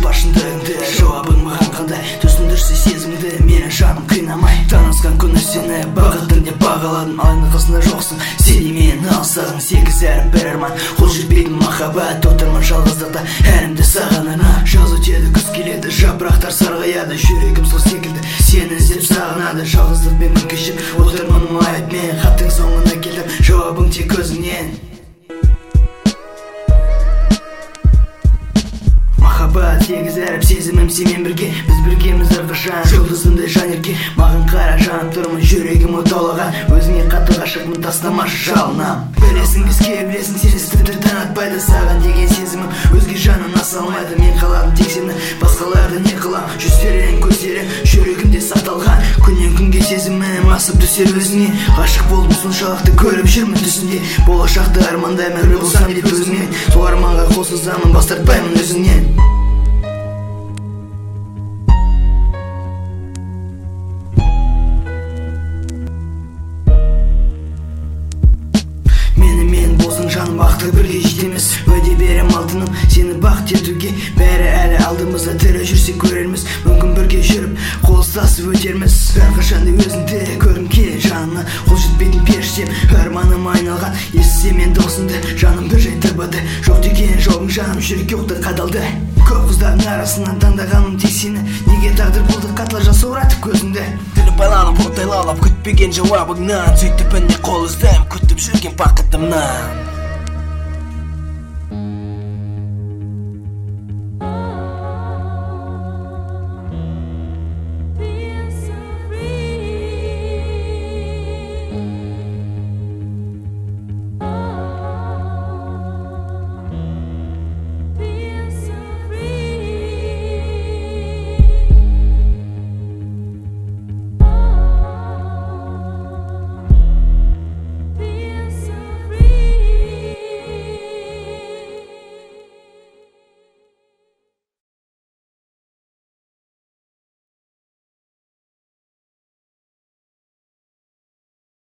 бар шындығыңды, жауабың маған қандай? Түсіндірсе сезімді, менің жаным қинамай. Танысқан күні сені бақыттың деп бағаладым, алайда қасында жоқсың. Сен мені алсағың, сегіз әрім бір арман. Қол жетпейтін махаббат, отырмын жалғыздықта, әрімді саған арнап. Жаз өтеді, күз келеді, жапырақтар сарғаяды, жүрегім сол секілді сені іздеп сағынады. Жалғыздықпен күн кешіп отырмын мұңайып мен, хаттың соңына келдім, жауабың тек көзіңнен. Махаббат сегіз әріп, сезімім сенмен бірге, біз біргеміз әрқашан, жұлдызымдай жанерке. Маған қара, жанып тұрмын, жүрегім отаулаған, өзіңе қатты ғашықпын, тастамашы жалынам. Білесің, біз білесің, сені тіпті танытпайды, саған деген сезімім өзге жанын аса алмайды. Мен қаладым тек сені, басқаларды не қылам? Жүздерің, көздерің жүрегімде сақталған, күннен күнге сезімім асып түсер өзіңе. Ғашық болдым соншалықты, көріп жүрмін түсінде, болашақты армандаймын, ірі болсам деп өзіңе. Сол арманға қол созамын, бас тартпаймын өзіңнен. Жаным бақыты бірге жетеміз, уәде берем алтыным сені бақыт етуге. Бәрі әлі алдымызда, тірі жүрсек көрерміз, мүмкін бірге жүріп қол ұстасып өтерміз. Әрқашанда өзіңді көргім келеді жанымнан, қол жетпейтін періштем арманым айналған. Естісе мен даусыңды, жаным бір жай тырбады, жоқ деген жауабың жаным жүрек оқты қадалды. Көп қыздардың арасынан таңдағаным тек сені, неге тағдыр болды қатла жасауратып көзіңді? Тіліп байланып, оңтайлалап күтпеген жауабыңнан, сөйтіп інне қол іздейм, күтіп жүрген бақытымнан.